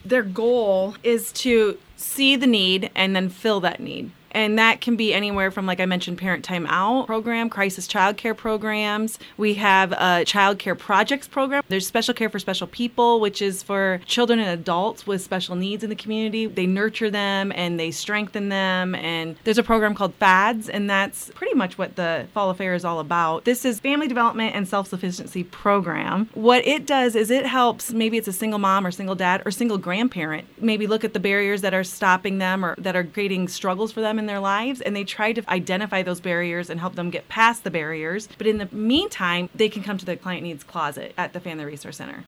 Their goal is to see the need and then fill that need. And that can be anywhere from, like I mentioned, Parent Time Out program, crisis childcare programs. We have a child care projects program. There's Special Care for Special People, which is for children and adults with special needs in the community. They nurture them and they strengthen them. And there's a program called FADS, and that's pretty much what the Fall Affair is all about. This is Family Development and Self-Sufficiency Program. What it does is it helps, maybe it's a single mom or single dad or single grandparent, maybe look at the barriers that are stopping them or that are creating struggles for them in their lives, and they try to identify those barriers and help them get past the barriers. But in the meantime, they can come to the Client Needs Closet at the Family Resource Center.